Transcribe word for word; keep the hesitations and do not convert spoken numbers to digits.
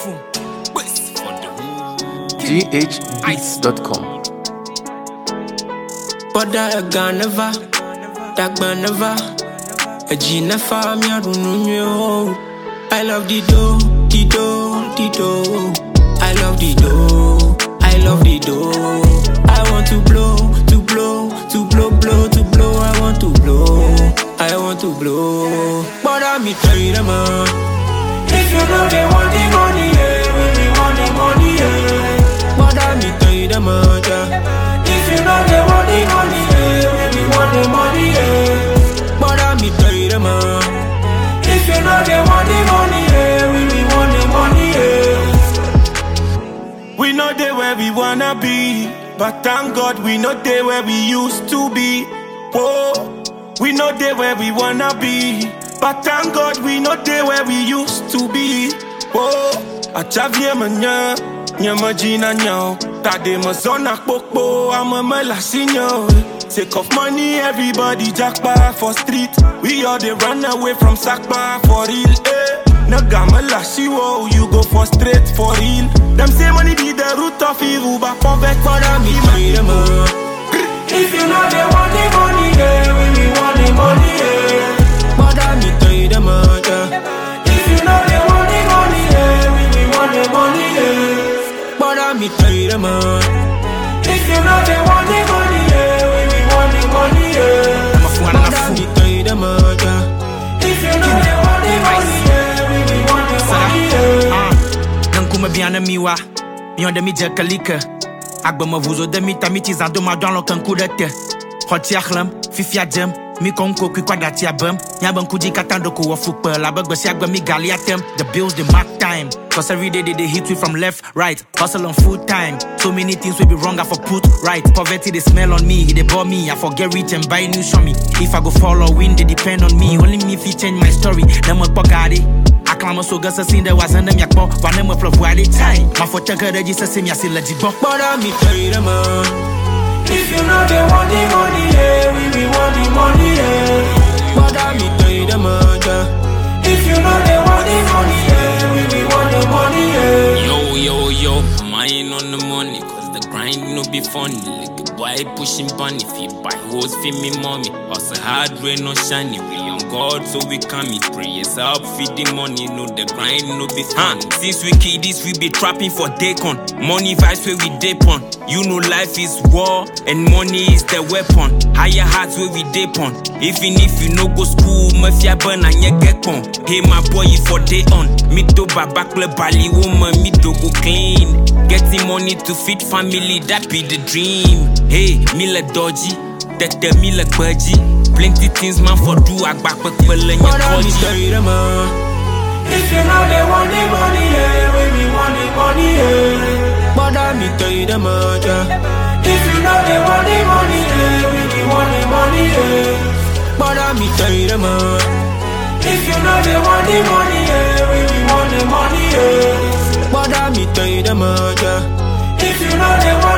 G H beats dot com. But I got never, that man never. A G never, me I don't know. I love the dough, the dough, the dough. I love the dough, I love the dough. I want to blow, to blow, to blow, blow, to blow. I want to blow, I want to blow. But I me tell you, man. If you know they want the money, yeah, we be want the money, yeah. But I me tell you, man, yeah. If you know they want the money, yeah, we be want the money, yeah. But I me tell you, man. If you know they want the money, yeah, we be want the money, yeah. We know they where we wanna be, but thank God we know they where we used to be. Whoa, we know they where we wanna be, but thank God we know they where we used to be. Whoa, a chavie manya, nyama jina nyao, tade mazona popo, ama malasinyo. Take off money, everybody jackpot for street. We all they run away from Sakpa for real. Eh. Nagama lashi wo, you go for straight for real. Them say money be the root of evil, but poverty for them be my man. If you know they want the money, yeah, we be want the money, yeah. But I me tell you the man, yeah. If you know they want the money, yeah, we be want the money, yeah. But I me tell you the man. If you know they want the money, yeah, we be want the money, yeah. But I me tell you the man, yeah. If you know they want the money, yeah, we be want the money, yeah. Nankuma biana miwa, mi on de mi jekalika. Agba ma vuzo de mi tamiti zando ma dans le kankou de te. Hoti akhlam, fifia jam, mi konko kwi kwadati abam. Nyaban kuji katando ko wafupa, la bagba si agba mi gali atem. The bills they mark time, cause every day they, they hit me from left, right. Hustle on full time, so many things will be wrong I for put right. Poverty they smell on me, they bore me, I forget rich and buy new show me. If I go fall or win, they depend on me. Only me if you change my story, them what pagade. Acclama so gasa sin there was them yakbo, one them flop where they tie. My for chaka de Jesus sim yasi legit bo. But I me tell you the man. If you know they want the money, yeah, we be want the money, yeah. But I me tell you the man, yeah. If you know they want the money, yeah, we be want the money, yeah. Yo, yo, yo, mine on the money, cause the grind no be funny. Like a boy pushing bunny, if he buy hoes for me mommy. Hustle hard, rain no shiny, we on God so we can meet. Prayers up, feed the money, no the grind no be funny. Huh. Since we kiddies, we be trapping for Daycon. Money vibes where we dip on. You know life is war, and money is the weapon. Higher hearts where we dip on. Even if you no go school, mafia burn and you get on. Hey my boy, for day on. Me do babakle bali woman, me do go clean. Getting money to feed family, that be the dream. Hey, me like dodgy, that the me like budgie. Plenty things man for do, I back with pulling your body. If you know they want the money, yeah, we be want the money, yeah. But I me tell you the man, yeah. If you know they want the money, yeah, we be want the money, yeah. But I me tell you the man. If you know they want the money, yeah, we be want the money, yeah. But I me tell you the man, yeah. If you know they want